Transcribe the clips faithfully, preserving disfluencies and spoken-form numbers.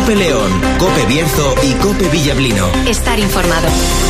COPE León, COPE Bierzo y COPE Villablino. Estar informado.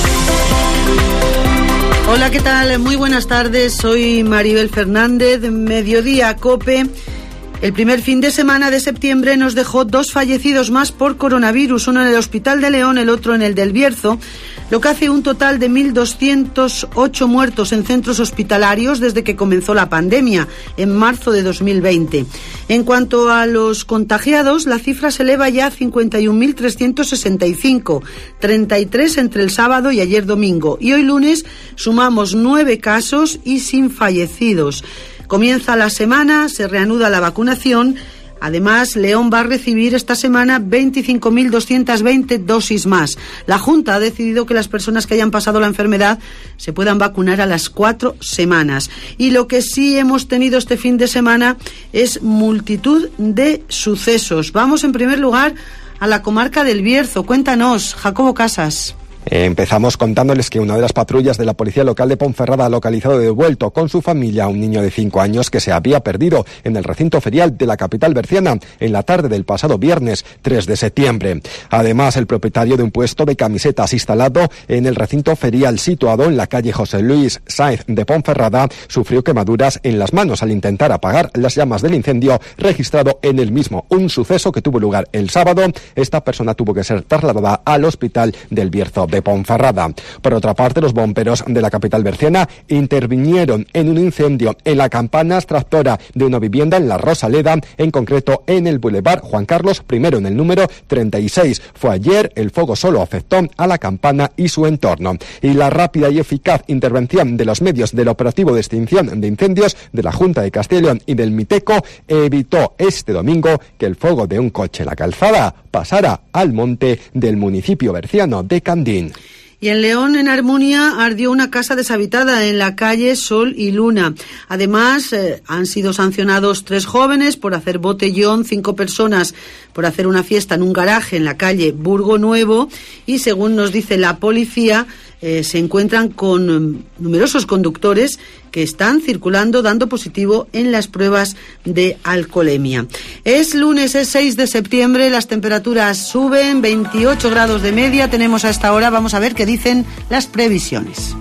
Hola, ¿qué tal? Muy buenas tardes. Soy Maribel Fernández, Mediodía COPE. El primer fin de semana de septiembre nos dejó dos fallecidos más por coronavirus, uno en el Hospital de León, el otro en el del Bierzo, lo que hace un total de mil doscientos ocho muertos en centros hospitalarios desde que comenzó la pandemia, en marzo de dos mil veinte. En cuanto a los contagiados, la cifra se eleva ya a cincuenta y un mil trescientos sesenta y cinco, treinta y tres entre el sábado y ayer domingo. Y hoy lunes sumamos nueve casos y sin fallecidos. Comienza la semana, se reanuda la vacunación. Además, León va a recibir esta semana veinticinco mil doscientas veinte dosis más. La Junta ha decidido que las personas que hayan pasado la enfermedad se puedan vacunar a las cuatro semanas. Y lo que sí hemos tenido este fin de semana es multitud de sucesos. Vamos en primer lugar a la comarca del Bierzo. Cuéntanos, Jacobo Casas. Empezamos contándoles que una de las patrullas de la policía local de Ponferrada ha localizado de devuelto con su familia a un niño de cinco años que se había perdido en el recinto ferial de la capital berciana en la tarde del pasado viernes tres de septiembre. Además, el propietario de un puesto de camisetas instalado en el recinto ferial situado en la calle José Luis Sáenz de Ponferrada sufrió quemaduras en las manos al intentar apagar las llamas del incendio registrado en el mismo, un suceso que tuvo lugar el sábado. Esta persona tuvo que ser trasladada al hospital del Bierzo de Ponferrada. Por otra parte, los bomberos de la capital berciana intervinieron en un incendio en la campana extractora de una vivienda en la Rosaleda, en concreto en el Boulevard Juan Carlos primero, en el número treinta y seis. Fue ayer, el fuego solo afectó a la campana y su entorno. Y la rápida y eficaz intervención de los medios del operativo de extinción de incendios de la Junta de Castilla y León y del Miteco evitó este domingo que el fuego de un coche en la calzada pasara al monte del municipio berciano de Candín. Y en León, en Armunia, ardió una casa deshabitada en la calle Sol y Luna. Además, eh, han sido sancionados tres jóvenes por hacer botellón, cinco personas por hacer una fiesta en un garaje en la calle Burgo Nuevo y, según nos dice la policía, eh, se encuentran con um, numerosos conductores que están circulando dando positivo en las pruebas de alcoholemia. Es lunes, es seis de septiembre, las temperaturas suben, veintiocho grados de media tenemos a esta hora. Vamos a ver qué dicen las previsiones.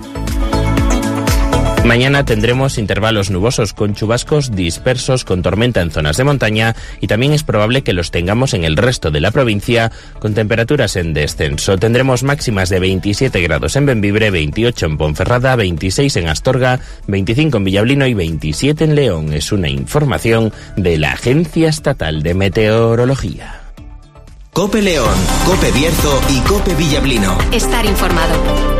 Mañana tendremos intervalos nubosos con chubascos dispersos con tormenta en zonas de montaña y también es probable que los tengamos en el resto de la provincia con temperaturas en descenso. Tendremos máximas de veintisiete grados en Bembibre, veintiocho en Ponferrada, veintiséis en Astorga, veinticinco en Villablino y veintisiete en León. Es una información de la Agencia Estatal de Meteorología. COPE León, COPE Bierzo y COPE Villablino. Estar informado.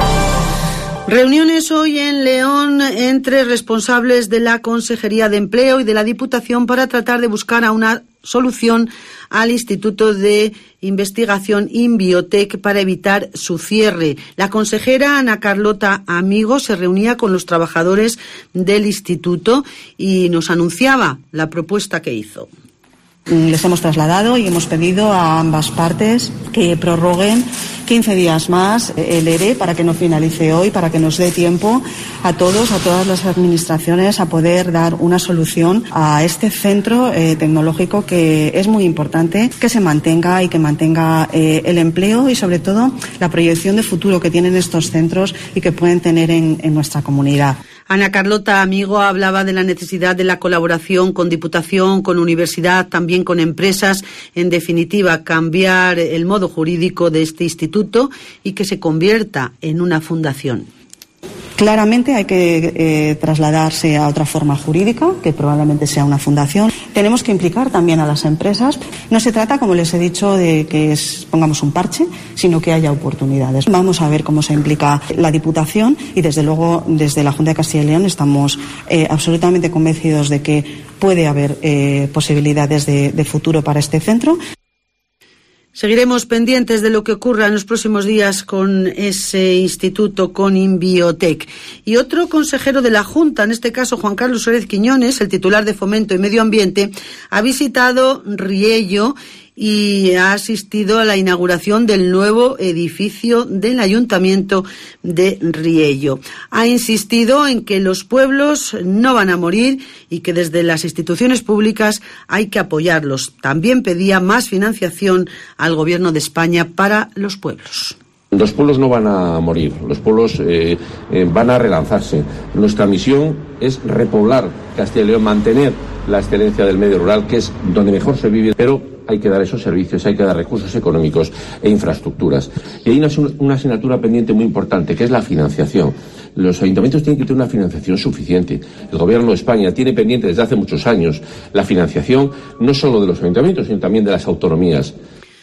Reuniones hoy en León entre responsables de la Consejería de Empleo y de la Diputación para tratar de buscar a una solución al Instituto de Investigación Inbiotec para evitar su cierre. La consejera Ana Carlota Amigo se reunía con los trabajadores del instituto y nos anunciaba la propuesta que hizo. Les hemos trasladado y hemos pedido a ambas partes que prorroguen quince días más el E R E para que no finalice hoy, para que nos dé tiempo a todos, a todas las administraciones a poder dar una solución a este centro eh, tecnológico que es muy importante que se mantenga y que mantenga eh, el empleo y sobre todo la proyección de futuro que tienen estos centros y que pueden tener en, en nuestra comunidad. Ana Carlota Amigo hablaba de la necesidad de la colaboración con Diputación, con Universidad, también con empresas, en definitiva, cambiar el modo jurídico de este instituto y que se convierta en una fundación. Claramente hay que eh, trasladarse a otra forma jurídica, que probablemente sea una fundación. Tenemos que implicar también a las empresas. No se trata, como les he dicho, de que es, pongamos un parche, sino que haya oportunidades. Vamos a ver cómo se implica la Diputación y, desde luego, desde la Junta de Castilla y León estamos eh, absolutamente convencidos de que puede haber eh, posibilidades de, de futuro para este centro. Seguiremos pendientes de lo que ocurra en los próximos días con ese instituto, con Inbiotec. Y otro consejero de la Junta, en este caso Juan Carlos Suárez Quiñones, el titular de Fomento y Medio Ambiente, ha visitado Riello y ha asistido a la inauguración del nuevo edificio del Ayuntamiento de Riello. Ha insistido en que los pueblos no van a morir y que desde las instituciones públicas hay que apoyarlos. También pedía más financiación al Gobierno de España para los pueblos. Los pueblos no van a morir, los pueblos eh, eh, van a relanzarse. Nuestra misión es repoblar Castilla y León, mantener la excelencia del medio rural, que es donde mejor se vive, pero hay que dar esos servicios, hay que dar recursos económicos e infraestructuras. Y hay una, una asignatura pendiente muy importante, que es la financiación. Los ayuntamientos tienen que tener una financiación suficiente. El Gobierno de España tiene pendiente desde hace muchos años la financiación, no solo de los ayuntamientos, sino también de las autonomías.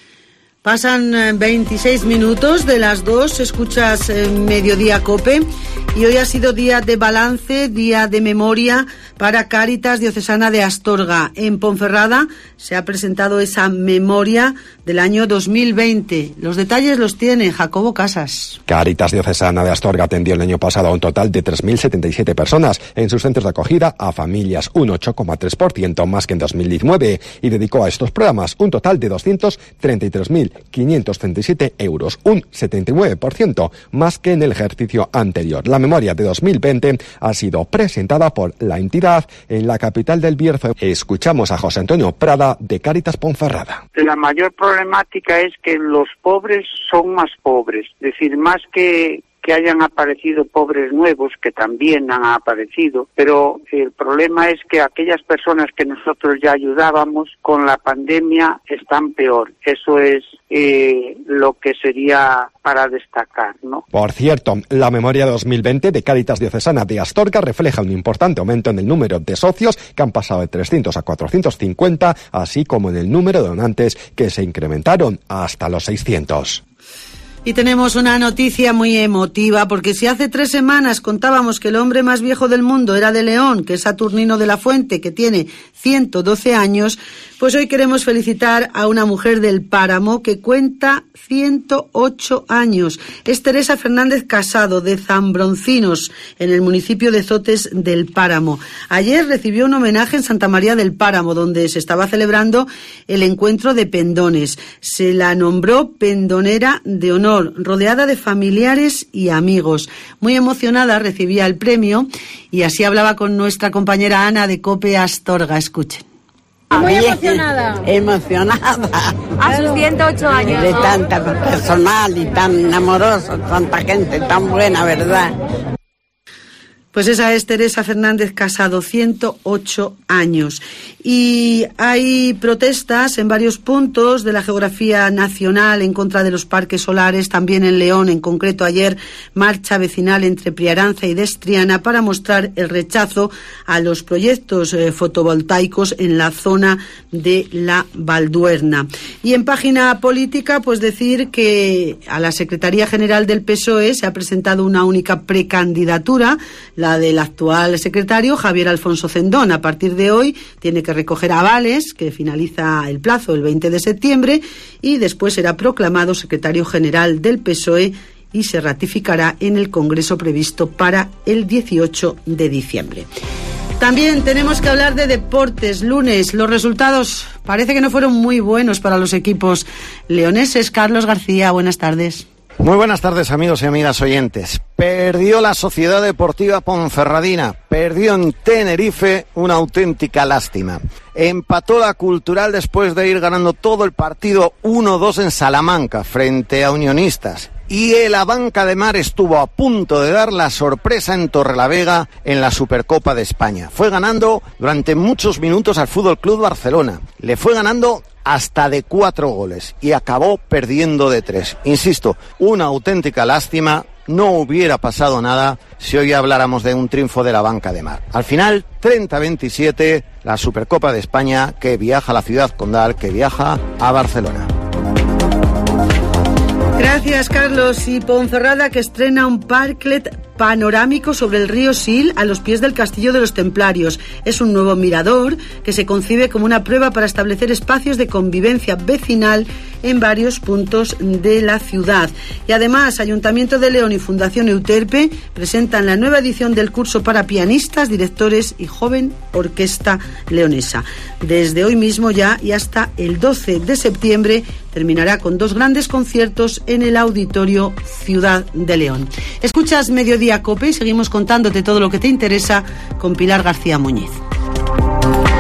Pasan veintiséis minutos de las dos, escuchas Mediodía COPE y hoy ha sido día de balance, día de memoria para Cáritas Diocesana de Astorga. En Ponferrada se ha presentado esa memoria del año dos mil veinte. Los detalles los tiene Jacobo Casas. Cáritas Diocesana de Astorga atendió el año pasado a un total de tres mil setenta y siete personas en sus centros de acogida a familias, un ocho coma tres por ciento más que en dos mil diecinueve, y dedicó a estos programas un total de doscientos treinta y tres mil quinientos treinta y siete euros, un setenta y nueve por ciento más que en el ejercicio anterior. La memoria de dos mil veinte ha sido presentada por la entidad en la capital del Bierzo. Escuchamos a José Antonio Prada de Cáritas Ponferrada. La mayor problemática es que los pobres son más pobres, es decir, más que que hayan aparecido pobres nuevos, que también han aparecido, pero el problema es que aquellas personas que nosotros ya ayudábamos con la pandemia están peor. Eso es eh, lo que sería para destacar, ¿no? Por cierto, la memoria dos mil veinte de Cáritas Diocesana de Astorga refleja un importante aumento en el número de socios, que han pasado de trescientos a cuatrocientos cincuenta, así como en el número de donantes, que se incrementaron hasta los seiscientos. Y tenemos una noticia muy emotiva, porque si hace tres semanas contábamos que el hombre más viejo del mundo era de León, que es Saturnino de la Fuente, que tiene ciento doce años, pues hoy queremos felicitar a una mujer del Páramo que cuenta ciento ocho años. Es Teresa Fernández Casado, de Zambroncinos, en el municipio de Zotes del Páramo. Ayer recibió un homenaje en Santa María del Páramo, donde se estaba celebrando el encuentro de pendones. Se la nombró pendonera de honor, rodeada de familiares y amigos. Muy emocionada recibía el premio y así hablaba con nuestra compañera Ana de COPE Astorga. Escuchen. Muy emocionada. Emocionada. A sus ciento ocho años. De tanta personal y tan amoroso, tanta gente tan buena, ¿verdad? Pues esa es Teresa Fernández Casado, ciento ocho años. Y hay protestas en varios puntos de la geografía nacional en contra de los parques solares, también en León, en concreto ayer, marcha vecinal entre Priaranza y Destriana para mostrar el rechazo a los proyectos eh, fotovoltaicos en la zona de la Valduerna. Y en página política, pues decir que a la Secretaría General del P S O E se ha presentado una única precandidatura, la del actual secretario Javier Alfonso Cendón. A partir de hoy tiene que recoger avales, que finaliza el plazo el veinte de septiembre, y después será proclamado secretario general del P S O E y se ratificará en el Congreso previsto para el dieciocho de diciembre. También tenemos que hablar de deportes. Lunes, los resultados parece que no fueron muy buenos para los equipos leoneses. Carlos García, buenas tardes. Muy buenas tardes, amigos y amigas oyentes. Perdió la Sociedad Deportiva Ponferradina, perdió en Tenerife, una auténtica lástima. Empató la Cultural después de ir ganando todo el partido uno dos en Salamanca frente a Unionistas. Y el Abanca de Mar estuvo a punto de dar la sorpresa en Torrelavega en la Supercopa de España. Fue ganando durante muchos minutos al F C Barcelona. Le fue ganando hasta de cuatro goles y acabó perdiendo de tres. Insisto, una auténtica lástima. No hubiera pasado nada si hoy habláramos de un triunfo de la Abanca de Mar. Al final, treinta a veintisiete, la Supercopa de España, que viaja a la ciudad condal, que viaja a Barcelona. Gracias, Carlos. Y Ponferrada, que estrena un parklet panorámico sobre el río Sil a los pies del Castillo de los Templarios. Es un nuevo mirador que se concibe como una prueba para establecer espacios de convivencia vecinal en varios puntos de la ciudad. Y además, Ayuntamiento de León y Fundación Euterpe presentan la nueva edición del curso para pianistas, directores y joven orquesta leonesa. Desde hoy mismo ya y hasta el doce de septiembre terminará con dos grandes conciertos en el Auditorio Ciudad de León. Escuchas Mediodía COPE y seguimos contándote todo lo que te interesa con Pilar García Muñiz.